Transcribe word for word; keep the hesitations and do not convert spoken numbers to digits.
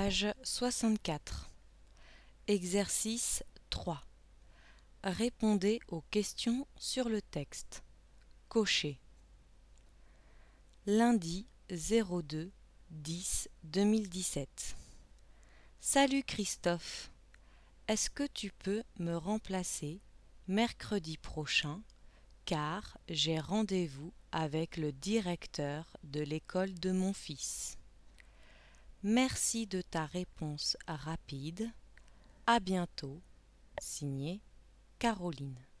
Page soixante-quatre. Exercice trois. Répondez aux questions sur le texte. Cochez. Lundi zéro deux dix deux mille dix-sept. Salut Christophe. Est-ce que tu peux me remplacer mercredi prochain car j'ai rendez-vous avec le directeur de l'école de mon fils. Merci de ta réponse rapide. À bientôt. Signé Caroline.